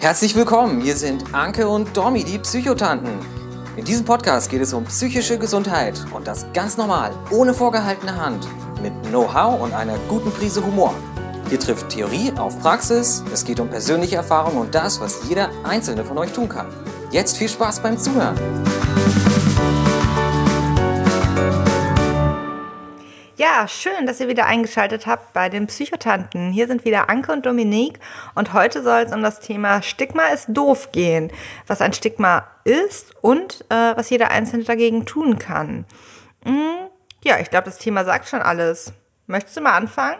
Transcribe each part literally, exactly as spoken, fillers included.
Herzlich willkommen, hier sind Anke und Domi, die Psychotanten. In diesem Podcast geht es um psychische Gesundheit und das ganz normal, ohne vorgehaltene Hand, mit Know-how und einer guten Prise Humor. Hier trifft Theorie auf Praxis, es geht um persönliche Erfahrungen und das, was jeder Einzelne von euch tun kann. Jetzt viel Spaß beim Zuhören. Ja, schön, dass ihr wieder eingeschaltet habt bei den Psychotanten. Hier sind wieder Anke und Dominique und heute soll es um das Thema Stigma ist doof gehen. Was ein Stigma ist und äh, was jeder Einzelne dagegen tun kann. Hm, ja, ich glaube, das Thema sagt schon alles. Möchtest du mal anfangen?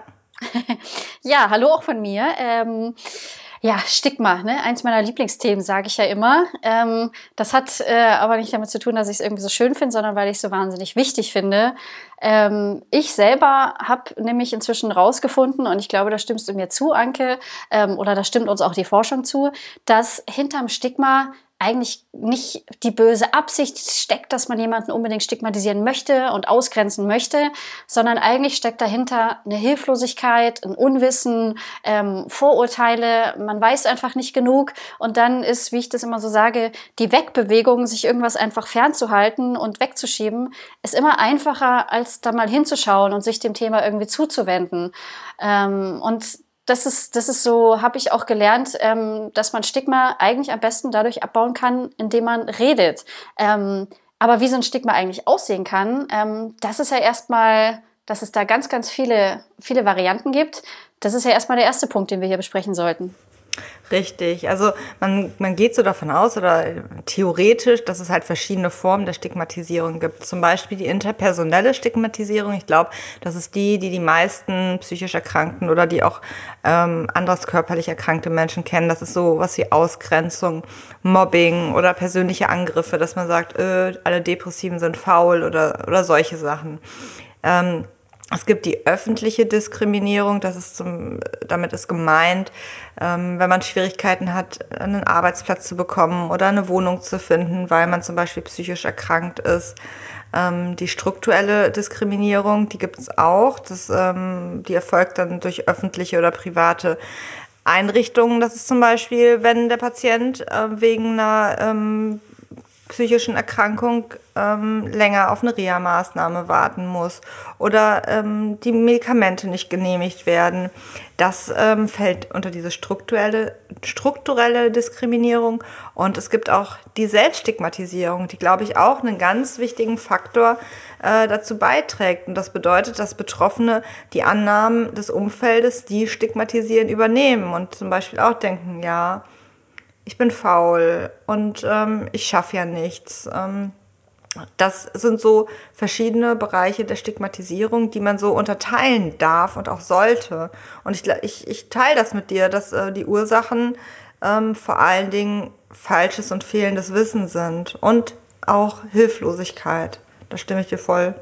Ja, hallo auch von mir. Ähm Ja, Stigma, ne? Eins meiner Lieblingsthemen, sage ich ja immer. Ähm, das hat äh, aber nicht damit zu tun, dass ich es irgendwie so schön finde, sondern weil ich es so wahnsinnig wichtig finde. Ähm, ich selber habe nämlich inzwischen rausgefunden, und ich glaube, da stimmst du mir zu, Anke, ähm, oder da stimmt uns auch die Forschung zu, dass hinterm Stigma eigentlich nicht die böse Absicht steckt, dass man jemanden unbedingt stigmatisieren möchte und ausgrenzen möchte, sondern eigentlich steckt dahinter eine Hilflosigkeit, ein Unwissen, ähm, Vorurteile, man weiß einfach nicht genug und dann ist, wie ich das immer so sage, die Wegbewegung, sich irgendwas einfach fernzuhalten und wegzuschieben, ist immer einfacher, als da mal hinzuschauen und sich dem Thema irgendwie zuzuwenden. Ähm, und Das ist, das ist so, habe ich auch gelernt, ähm, dass man Stigma eigentlich am besten dadurch abbauen kann, indem man redet. Ähm, aber wie so ein Stigma eigentlich aussehen kann, ähm, das ist ja erstmal, dass es da ganz, ganz viele, viele Varianten gibt. Das ist ja erstmal der erste Punkt, den wir hier besprechen sollten. Richtig, also man, man geht so davon aus oder theoretisch, dass es halt verschiedene Formen der Stigmatisierung gibt. Zum Beispiel die interpersonelle Stigmatisierung. Ich glaube, das ist die, die die meisten psychisch Erkrankten oder die auch ähm, anders körperlich erkrankte Menschen kennen. Das ist so was wie Ausgrenzung, Mobbing oder persönliche Angriffe, dass man sagt, äh, alle Depressiven sind faul oder, oder solche Sachen. Ähm, Es gibt die öffentliche Diskriminierung, das ist zum, damit ist gemeint, ähm, wenn man Schwierigkeiten hat, einen Arbeitsplatz zu bekommen oder eine Wohnung zu finden, weil man zum Beispiel psychisch erkrankt ist. Ähm, die strukturelle Diskriminierung, die gibt es auch, das, ähm, die erfolgt dann durch öffentliche oder private Einrichtungen. Das ist zum Beispiel, wenn der Patient äh, wegen einer ähm, psychischen Erkrankung ähm, länger auf eine Reha-Maßnahme warten muss oder ähm, die Medikamente nicht genehmigt werden. Das ähm, fällt unter diese strukturelle, strukturelle Diskriminierung. Und es gibt auch die Selbststigmatisierung, die, glaube ich, auch einen ganz wichtigen Faktor äh, dazu beiträgt. Und das bedeutet, dass Betroffene die Annahmen des Umfeldes, die stigmatisieren, übernehmen und zum Beispiel auch denken, ja, ich bin faul und ähm, ich schaffe ja nichts. Ähm, das sind so verschiedene Bereiche der Stigmatisierung, die man so unterteilen darf und auch sollte. Und ich, ich, ich teile das mit dir, dass äh, die Ursachen ähm, vor allen Dingen falsches und fehlendes Wissen sind und auch Hilflosigkeit. Da stimme ich dir voll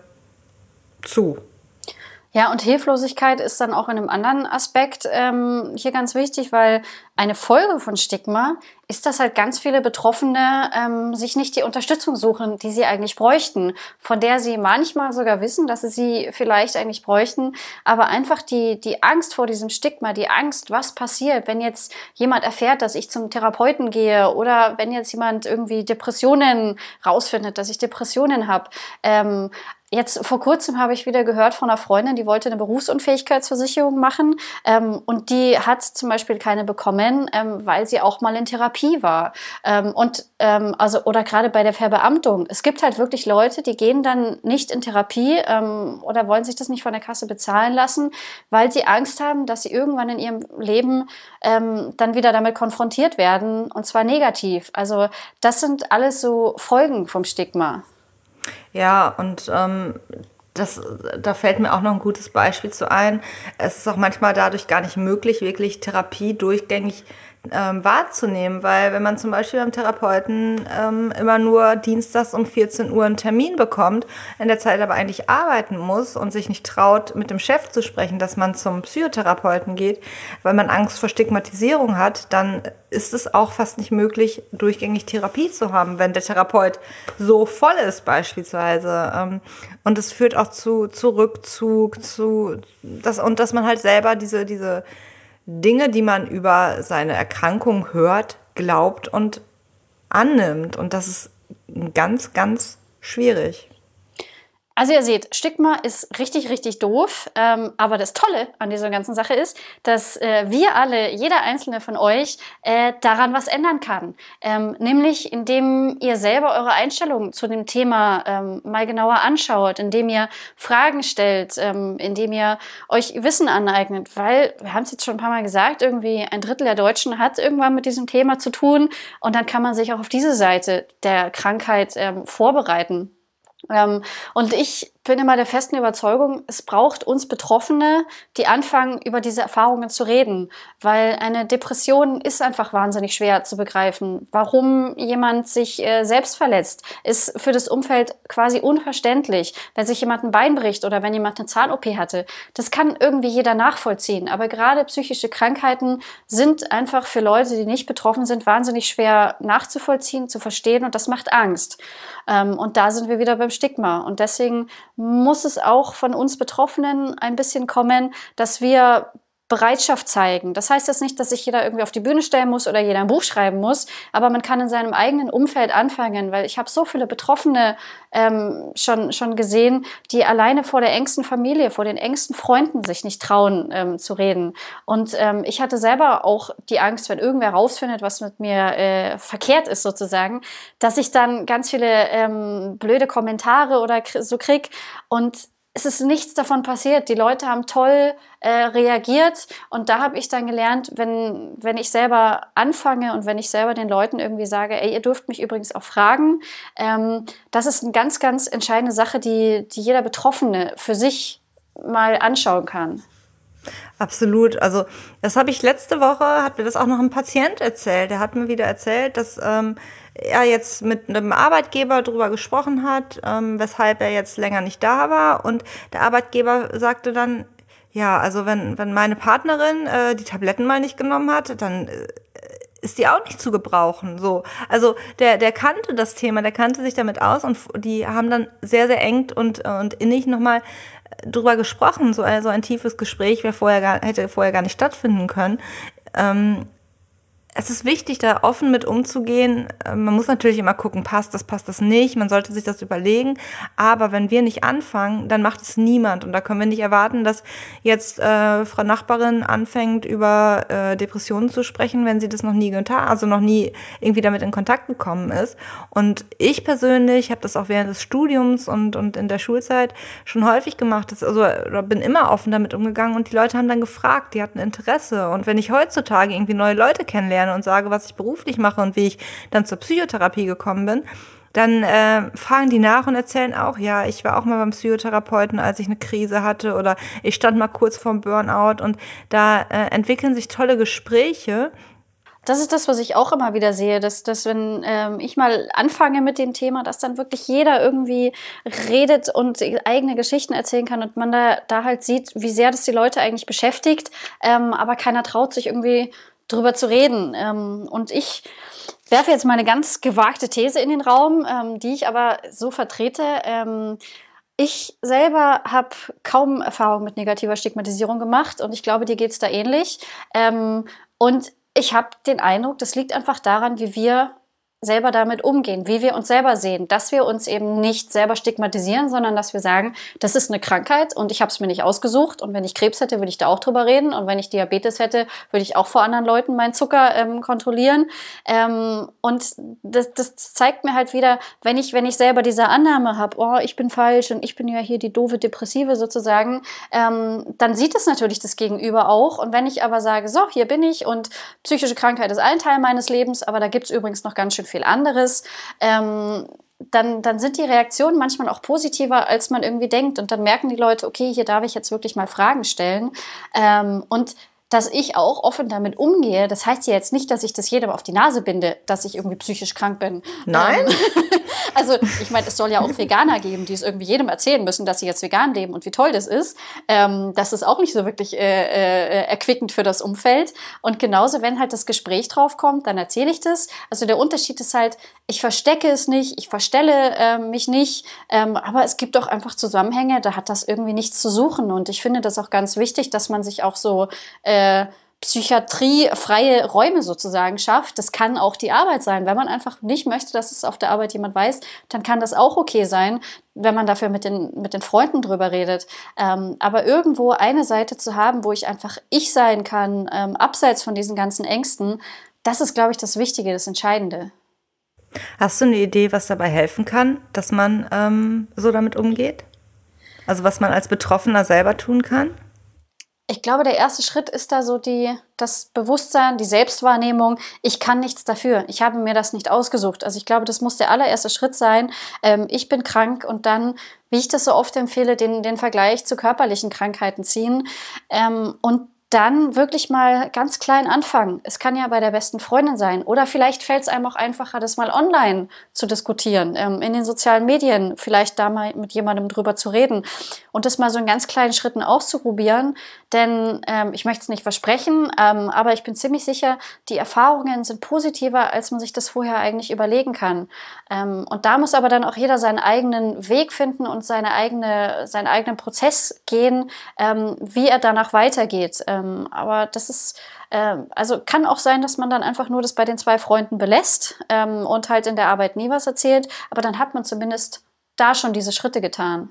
zu. Ja, und Hilflosigkeit ist dann auch in einem anderen Aspekt ähm, hier ganz wichtig, weil eine Folge von Stigma ist, dass halt ganz viele Betroffene ähm, sich nicht die Unterstützung suchen, die sie eigentlich bräuchten, von der sie manchmal sogar wissen, dass sie sie vielleicht eigentlich bräuchten, aber einfach die, die Angst vor diesem Stigma, die Angst, was passiert, wenn jetzt jemand erfährt, dass ich zum Therapeuten gehe oder wenn jetzt jemand irgendwie Depressionen rausfindet, dass ich Depressionen habe. Ähm, Jetzt vor kurzem habe ich wieder gehört von einer Freundin, die wollte eine Berufsunfähigkeitsversicherung machen ähm, und die hat zum Beispiel keine bekommen, ähm, weil sie auch mal in Therapie war. Ähm, und ähm, also oder gerade bei der Verbeamtung. Es gibt halt wirklich Leute, die gehen dann nicht in Therapie ähm, oder wollen sich das nicht von der Kasse bezahlen lassen, weil sie Angst haben, dass sie irgendwann in ihrem Leben ähm, dann wieder damit konfrontiert werden und zwar negativ. Also das sind alles so Folgen vom Stigma. Ja, und ähm, das, da fällt mir auch noch ein gutes Beispiel zu ein. Es ist auch manchmal dadurch gar nicht möglich, wirklich Therapie durchgängig ähm, wahrzunehmen, weil wenn man zum Beispiel beim Therapeuten ähm, immer nur dienstags um vierzehn Uhr einen Termin bekommt, in der Zeit aber eigentlich arbeiten muss und sich nicht traut, mit dem Chef zu sprechen, dass man zum Psychotherapeuten geht, weil man Angst vor Stigmatisierung hat, dann ist es auch fast nicht möglich, durchgängig Therapie zu haben, wenn der Therapeut so voll ist beispielsweise. Und es führt auch zu, zu Rückzug, zu das, und dass man halt selber diese, diese Dinge, die man über seine Erkrankung hört, glaubt und annimmt. Und das ist ganz, ganz schwierig. Also ihr seht, Stigma ist richtig, richtig doof. Ähm, aber das Tolle an dieser ganzen Sache ist, dass äh, wir alle, jeder einzelne von euch, äh, daran was ändern kann. Ähm, nämlich, indem ihr selber eure Einstellung zu dem Thema ähm, mal genauer anschaut, indem ihr Fragen stellt, ähm, indem ihr euch Wissen aneignet. Weil, wir haben es jetzt schon ein paar Mal gesagt, irgendwie ein Drittel der Deutschen hat irgendwann mit diesem Thema zu tun. Und dann kann man sich auch auf diese Seite der Krankheit ähm, vorbereiten. Ähm, und ich bin immer der festen Überzeugung, es braucht uns Betroffene, die anfangen, über diese Erfahrungen zu reden. Weil eine Depression ist einfach wahnsinnig schwer zu begreifen. Warum jemand sich äh, selbst verletzt, ist für das Umfeld quasi unverständlich. Wenn sich jemand ein Bein bricht oder wenn jemand eine Zahn-O P hatte, das kann irgendwie jeder nachvollziehen. Aber gerade psychische Krankheiten sind einfach für Leute, die nicht betroffen sind, wahnsinnig schwer nachzuvollziehen, zu verstehen, und das macht Angst. Ähm, und da sind wir wieder beim Stigma. Und deswegen muss es auch von uns Betroffenen ein bisschen kommen, dass wir Bereitschaft zeigen. Das heißt jetzt nicht, dass sich jeder irgendwie auf die Bühne stellen muss oder jeder ein Buch schreiben muss, aber man kann in seinem eigenen Umfeld anfangen, weil ich habe so viele Betroffene ähm, schon, schon gesehen, die alleine vor der engsten Familie, vor den engsten Freunden sich nicht trauen ähm, zu reden. Und ähm, ich hatte selber auch die Angst, wenn irgendwer rausfindet, was mit mir äh, verkehrt ist sozusagen, dass ich dann ganz viele ähm, blöde Kommentare oder so krieg, und es ist nichts davon passiert. Die Leute haben toll äh, reagiert, und da habe ich dann gelernt, wenn, wenn ich selber anfange und wenn ich selber den Leuten irgendwie sage, ey, ihr dürft mich übrigens auch fragen, ähm, das ist eine ganz, ganz entscheidende Sache, die, die jeder Betroffene für sich mal anschauen kann. Absolut. Also das habe ich letzte Woche, hat mir das auch noch ein Patient erzählt. Der hat mir wieder erzählt, dass ähm, er jetzt mit einem Arbeitgeber drüber gesprochen hat, ähm, weshalb er jetzt länger nicht da war. Und der Arbeitgeber sagte dann, ja, also wenn, wenn meine Partnerin äh, die Tabletten mal nicht genommen hat, dann äh, ist die auch nicht zu gebrauchen. So, also der der kannte das Thema, der kannte sich damit aus, und die haben dann sehr, sehr eng und, und innig nochmal drüber gesprochen. So ein, so ein tiefes Gespräch wäre vorher gar, hätte vorher gar nicht stattfinden können. Ähm, es ist wichtig, da offen mit umzugehen. Man muss natürlich immer gucken, passt das, passt das nicht. Man sollte sich das überlegen. Aber wenn wir nicht anfangen, dann macht es niemand. Und da können wir nicht erwarten, dass jetzt äh, Frau Nachbarin anfängt, über äh, Depressionen zu sprechen, wenn sie das noch nie getan, also noch nie irgendwie damit in Kontakt gekommen ist. Und ich persönlich habe das auch während des Studiums und, und in der Schulzeit schon häufig gemacht. Das, also oder bin immer offen damit umgegangen, und die Leute haben dann gefragt, die hatten Interesse. Und wenn ich heutzutage irgendwie neue Leute kennenlerne und sage, was ich beruflich mache und wie ich dann zur Psychotherapie gekommen bin, dann äh, fragen die nach und erzählen auch, ja, ich war auch mal beim Psychotherapeuten, als ich eine Krise hatte, oder ich stand mal kurz vorm Burnout, und da äh, entwickeln sich tolle Gespräche. Das ist das, was ich auch immer wieder sehe, dass, dass wenn ähm, ich mal anfange mit dem Thema, dass dann wirklich jeder irgendwie redet und eigene Geschichten erzählen kann, und man da, da halt sieht, wie sehr das die Leute eigentlich beschäftigt, ähm, aber keiner traut sich irgendwie drüber zu reden. Ähm, und ich werfe jetzt mal eine ganz gewagte These in den Raum, ähm, die ich aber so vertrete. Ähm, ich selber habe kaum Erfahrung mit negativer Stigmatisierung gemacht, und ich glaube, dir geht's da ähnlich. Ähm, und ich habe den Eindruck, das liegt einfach daran, wie wir selber damit umgehen, wie wir uns selber sehen, dass wir uns eben nicht selber stigmatisieren, sondern dass wir sagen, das ist eine Krankheit und ich habe es mir nicht ausgesucht, und wenn ich Krebs hätte, würde ich da auch drüber reden, und wenn ich Diabetes hätte, würde ich auch vor anderen Leuten meinen Zucker ähm, kontrollieren, ähm, und das, das zeigt mir halt wieder, wenn ich wenn ich selber diese Annahme habe, oh, ich bin falsch und ich bin ja hier die doofe Depressive sozusagen, ähm, dann sieht es natürlich das Gegenüber auch, und wenn ich aber sage, so, hier bin ich und psychische Krankheit ist ein Teil meines Lebens, aber da gibt es übrigens noch ganz schön viel anderes, ähm, dann, dann sind die Reaktionen manchmal auch positiver, als man irgendwie denkt, und dann merken die Leute, okay, hier darf ich jetzt wirklich mal Fragen stellen, ähm, und dass ich auch offen damit umgehe, das heißt ja jetzt nicht, dass ich das jedem auf die Nase binde, dass ich irgendwie psychisch krank bin. Nein. Ähm, also ich meine, es soll ja auch Veganer geben, die es irgendwie jedem erzählen müssen, dass sie jetzt vegan leben und wie toll das ist. Ähm, das ist auch nicht so wirklich äh, äh, erquickend für das Umfeld. Und genauso, wenn halt das Gespräch drauf kommt, dann erzähle ich das. Also der Unterschied ist halt, ich verstecke es nicht, ich verstelle äh, mich nicht, ähm, aber es gibt doch einfach Zusammenhänge, da hat das irgendwie nichts zu suchen. Und ich finde das auch ganz wichtig, dass man sich auch so äh, psychiatriefreie Räume sozusagen schafft. Das kann auch die Arbeit sein. Wenn man einfach nicht möchte, dass es auf der Arbeit jemand weiß, dann kann das auch okay sein, wenn man dafür mit den, mit den Freunden drüber redet. Ähm, aber irgendwo eine Seite zu haben, wo ich einfach ich sein kann, ähm, abseits von diesen ganzen Ängsten, das ist, glaube ich, das Wichtige, das Entscheidende. Hast du eine Idee, was dabei helfen kann, dass man ähm, so damit umgeht? Also was man als Betroffener selber tun kann? Ich glaube, der erste Schritt ist da so die, das Bewusstsein, die Selbstwahrnehmung. Ich kann nichts dafür. Ich habe mir das nicht ausgesucht. Also ich glaube, das muss der allererste Schritt sein. Ähm, ich bin krank und dann, wie ich das so oft empfehle, den, den Vergleich zu körperlichen Krankheiten ziehen. Ähm, und dann wirklich mal ganz klein anfangen. Es kann ja bei der besten Freundin sein. Oder vielleicht fällt es einem auch einfacher, das mal online zu diskutieren, ähm, in den sozialen Medien, vielleicht da mal mit jemandem drüber zu reden und das mal so in ganz kleinen Schritten auszuprobieren. Denn ähm, ich möchte es nicht versprechen, ähm, aber ich bin ziemlich sicher, die Erfahrungen sind positiver, als man sich das vorher eigentlich überlegen kann. Ähm, und da muss aber dann auch jeder seinen eigenen Weg finden und seine eigene, seinen eigenen Prozess gehen, ähm, wie er danach weitergeht. Ähm, aber das ist, äh, also kann auch sein, dass man dann einfach nur das bei den zwei Freunden belässt ähm, und halt in der Arbeit nie was erzählt. Aber dann hat man zumindest da schon diese Schritte getan.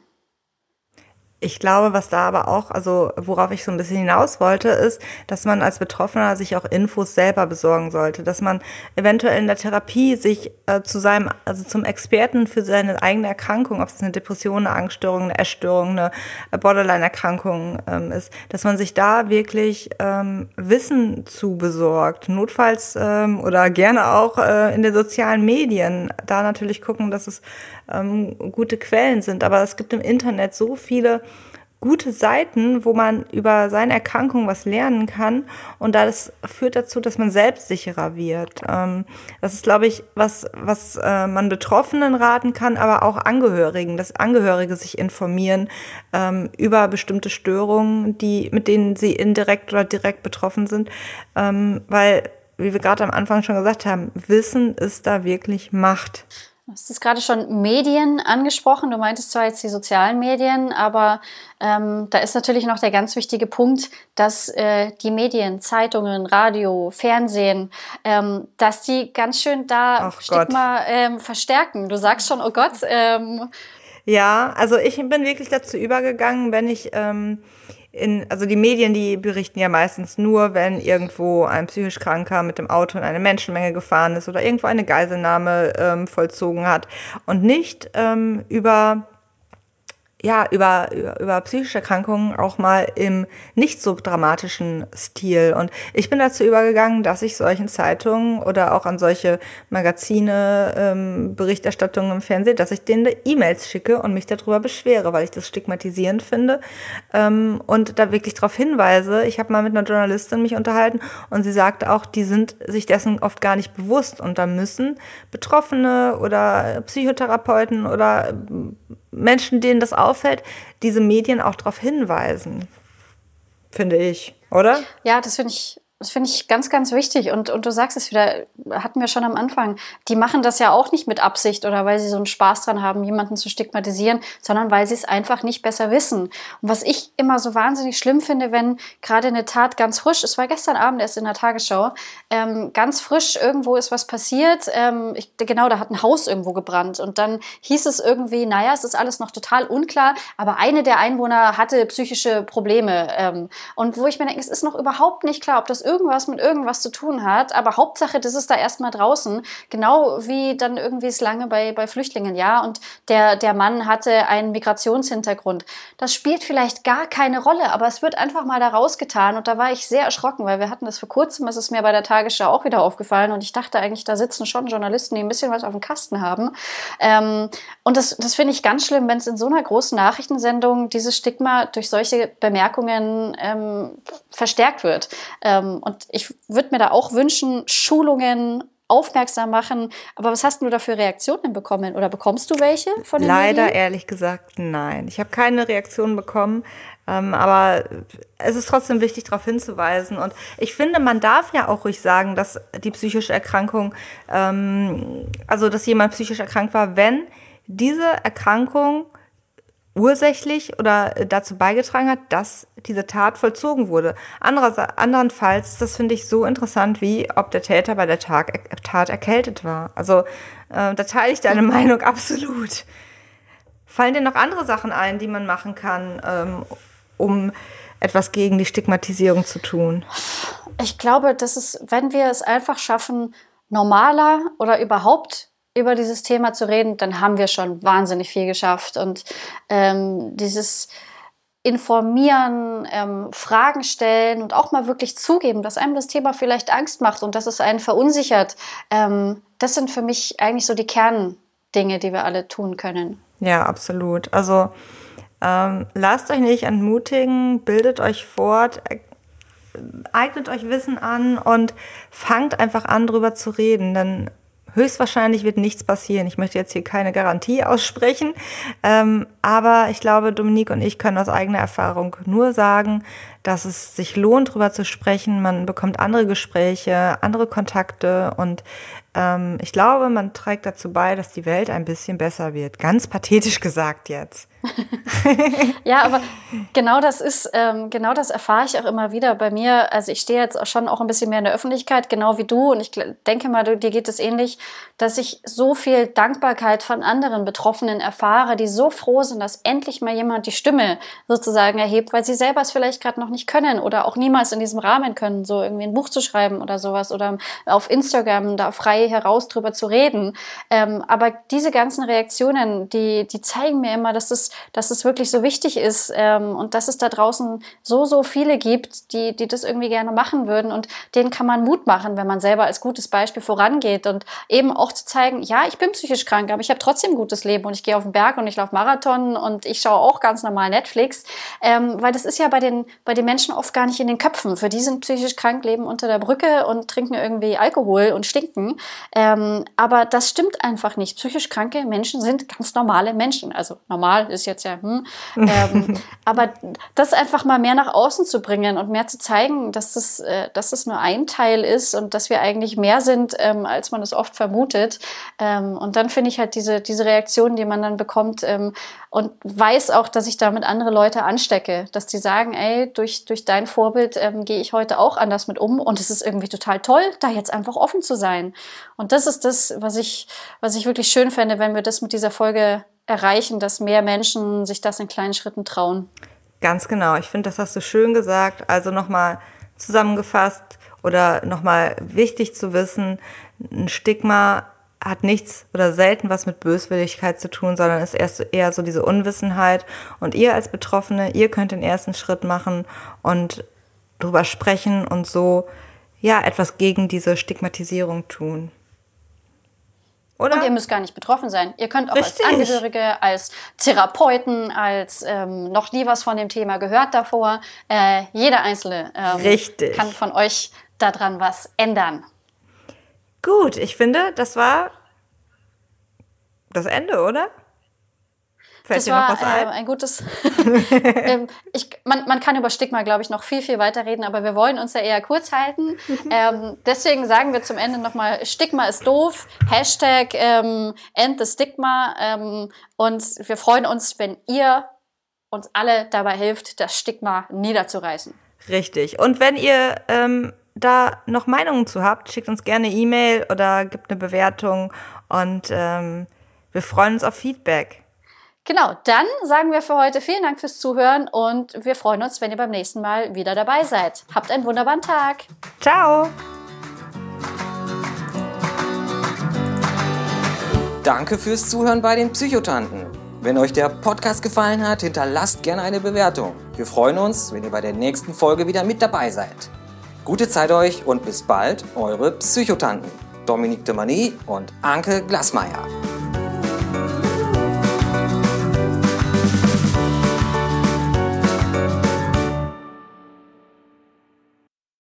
Ich glaube, was da aber auch, also worauf ich so ein bisschen hinaus wollte, ist, dass man als Betroffener sich auch Infos selber besorgen sollte, dass man eventuell in der Therapie sich äh, zu seinem, also zum Experten für seine eigene Erkrankung, ob es eine Depression, eine Angststörung, eine Essstörung, eine Borderline-Erkrankung ähm, ist, dass man sich da wirklich ähm, Wissen zu besorgt, notfalls ähm, oder gerne auch äh, in den sozialen Medien, da natürlich gucken, dass es ähm, gute Quellen sind, aber es gibt im Internet so viele gute Seiten, wo man über seine Erkrankung was lernen kann und das führt dazu, dass man selbstsicherer wird. Ähm, das ist, glaube ich, was, was äh, man Betroffenen raten kann, aber auch Angehörigen, dass Angehörige sich informieren ähm, über bestimmte Störungen, die, mit denen sie indirekt oder direkt betroffen sind, ähm, weil, wie wir gerade am Anfang schon gesagt haben, Wissen ist da wirklich Macht. Du hast es gerade schon Medien angesprochen. Du meintest zwar jetzt die sozialen Medien, aber ähm, da ist natürlich noch der ganz wichtige Punkt, dass äh, die Medien, Zeitungen, Radio, Fernsehen, ähm, dass die ganz schön da Ach Stigma ähm, verstärken. Du sagst schon, oh Gott. Ähm. Ja, also ich bin wirklich dazu übergegangen, wenn ich ähm, in, also die Medien, die berichten ja meistens nur, wenn irgendwo ein psychisch Kranker mit dem Auto in eine Menschenmenge gefahren ist oder irgendwo eine Geiselnahme ähm, vollzogen hat und nicht ähm, über ja, über, über, über psychische Erkrankungen auch mal im nicht so dramatischen Stil. Und ich bin dazu übergegangen, dass ich solchen Zeitungen oder auch an solche Magazine, ähm, Berichterstattungen im Fernsehen, dass ich denen E-Mails schicke und mich darüber beschwere, weil ich das stigmatisierend finde ähm, und da wirklich darauf hinweise. Ich habe mal mit einer Journalistin mich unterhalten und sie sagte auch, die sind sich dessen oft gar nicht bewusst und da müssen Betroffene oder Psychotherapeuten oder Menschen, denen das auffällt, diese Medien auch darauf hinweisen, finde ich, oder? Ja, das finde ich, das finde ich ganz, ganz wichtig. Und, und du sagst es wieder, hatten wir schon am Anfang, die machen das ja auch nicht mit Absicht oder weil sie so einen Spaß dran haben, jemanden zu stigmatisieren, sondern weil sie es einfach nicht besser wissen. Und was ich immer so wahnsinnig schlimm finde, wenn gerade eine Tat ganz frisch, es war gestern Abend erst in der Tagesschau, ähm, ganz frisch irgendwo ist was passiert, ähm, ich, genau, da hat ein Haus irgendwo gebrannt und dann hieß es irgendwie, naja, es ist alles noch total unklar, aber eine der Einwohner hatte psychische Probleme. Ähm, und wo ich mir denke, es ist noch überhaupt nicht klar, ob das irgendwas mit irgendwas zu tun hat, aber Hauptsache, das ist da erstmal draußen, genau wie dann irgendwie es lange bei, bei Flüchtlingen, ja, und der, der Mann hatte einen Migrationshintergrund. Das spielt vielleicht gar keine Rolle, aber es wird einfach mal da rausgetan und da war ich sehr erschrocken, weil wir hatten das vor kurzem, es ist mir bei der Tagesschau auch wieder aufgefallen und ich dachte eigentlich, da sitzen schon Journalisten, die ein bisschen was auf dem Kasten haben. Ähm, und das, das finde ich ganz schlimm, wenn es in so einer großen Nachrichtensendung dieses Stigma durch solche Bemerkungen ähm, verstärkt wird. Ähm, und ich würde mir da auch wünschen, Schulungen aufmerksam machen. Aber was hast du da für Reaktionen bekommen? Oder bekommst du welche von den Leider, Medien? ehrlich gesagt, nein. Ich habe keine Reaktion bekommen, ähm, aber es ist trotzdem wichtig, darauf hinzuweisen. Und ich finde, man darf ja auch ruhig sagen, dass die psychische Erkrankung, ähm, also dass jemand psychisch erkrankt war, wenn diese Erkrankung ursächlich oder dazu beigetragen hat, dass diese Tat vollzogen wurde. Andererseits, anderenfalls, das finde ich so interessant, wie ob der Täter bei der Tat, Tat erkältet war. Also äh, da teile ich deine Meinung absolut. Fallen dir noch andere Sachen ein, die man machen kann, ähm, um etwas gegen die Stigmatisierung zu tun? Ich glaube, dass es, wenn wir es einfach schaffen, normaler oder überhaupt über dieses Thema zu reden, dann haben wir schon wahnsinnig viel geschafft. Und ähm, dieses Informieren, ähm, Fragen stellen und auch mal wirklich zugeben, dass einem das Thema vielleicht Angst macht und dass es einen verunsichert, ähm, das sind für mich eigentlich so die Kerndinge, die wir alle tun können. Ja, absolut. Also ähm, lasst euch nicht entmutigen, bildet euch fort, eignet euch Wissen an und fangt einfach an, drüber zu reden, denn höchstwahrscheinlich wird nichts passieren. Ich möchte jetzt hier keine Garantie aussprechen, ähm, aber ich glaube, Dominique und ich können aus eigener Erfahrung nur sagen, dass es sich lohnt, drüber zu sprechen. Man bekommt andere Gespräche, andere Kontakte und ähm, ich glaube, man trägt dazu bei, dass die Welt ein bisschen besser wird. Ganz pathetisch gesagt jetzt. Ja, aber genau das ist, ähm, genau das erfahre ich auch immer wieder bei mir. Also ich stehe jetzt auch schon auch ein bisschen mehr in der Öffentlichkeit, genau wie du. Und ich denke mal, du, dir geht es ähnlich, dass ich so viel Dankbarkeit von anderen Betroffenen erfahre, die so froh sind, dass endlich mal jemand die Stimme sozusagen erhebt, weil sie selber es vielleicht gerade noch nicht können oder auch niemals in diesem Rahmen können, so irgendwie ein Buch zu schreiben oder sowas oder auf Instagram da frei heraus drüber zu reden. Ähm, aber diese ganzen Reaktionen, die, die zeigen mir immer, dass es dass es wirklich so wichtig ist ähm, und dass es da draußen so, so viele gibt, die, die das irgendwie gerne machen würden und denen kann man Mut machen, wenn man selber als gutes Beispiel vorangeht und eben auch zu zeigen, ja, ich bin psychisch krank, aber ich habe trotzdem ein gutes Leben und ich gehe auf den Berg und ich laufe Marathon und ich schaue auch ganz normal Netflix, ähm, weil das ist ja bei den, bei den Menschen oft gar nicht in den Köpfen. Für die sind psychisch krank, leben unter der Brücke und trinken irgendwie Alkohol und stinken, ähm, aber das stimmt einfach nicht. Psychisch kranke Menschen sind ganz normale Menschen, also normal ist jetzt ja Hm. ähm, aber das einfach mal mehr nach außen zu bringen und mehr zu zeigen, dass das, äh, dass das nur ein Teil ist und dass wir eigentlich mehr sind, ähm, als man es oft vermutet. Ähm, und dann finde ich halt diese, diese Reaktion, die man dann bekommt ähm, und weiß auch, dass ich damit andere Leute anstecke, dass die sagen, ey, durch, durch dein Vorbild ähm, gehe ich heute auch anders mit um und es ist irgendwie total toll, da jetzt einfach offen zu sein. Und das ist das, was ich, was ich wirklich schön fände, wenn wir das mit dieser Folge erreichen, dass mehr Menschen sich das in kleinen Schritten trauen. Ganz genau. Ich finde, das hast du schön gesagt. Also nochmal zusammengefasst oder nochmal wichtig zu wissen, ein Stigma hat nichts oder selten was mit Böswilligkeit zu tun, sondern ist erst eher so diese Unwissenheit. Und ihr als Betroffene, ihr könnt den ersten Schritt machen und drüber sprechen und so ja etwas gegen diese Stigmatisierung tun. Oder? Und ihr müsst gar nicht betroffen sein. Ihr könnt auch Richtig. als Angehörige, als Therapeuten, als ähm, noch nie was von dem Thema gehört davor. Äh, jeder Einzelne ähm, Richtig. kann von euch daran was ändern. Gut, ich finde, das war das Ende, oder? Fällt Das dir war noch was ein? äh, ein gutes. ähm, ich, man, man kann über Stigma, glaube ich, noch viel, viel weiter reden, aber wir wollen uns ja eher kurz halten. ähm, deswegen sagen wir zum Ende nochmal, Stigma ist doof, Hashtag ähm, End the Stigma ähm, und wir freuen uns, wenn ihr uns alle dabei hilft, das Stigma niederzureißen. Richtig. Und wenn ihr ähm, da noch Meinungen zu habt, schickt uns gerne eine E-Mail oder gebt eine Bewertung und ähm, wir freuen uns auf Feedback. Genau, dann sagen wir für heute vielen Dank fürs Zuhören und wir freuen uns, wenn ihr beim nächsten Mal wieder dabei seid. Habt einen wunderbaren Tag. Ciao. Danke fürs Zuhören bei den Psychotanten. Wenn euch der Podcast gefallen hat, hinterlasst gerne eine Bewertung. Wir freuen uns, wenn ihr bei der nächsten Folge wieder mit dabei seid. Gute Zeit euch und bis bald, eure Psychotanten. Dominique de Mani und Anke Glasmeier.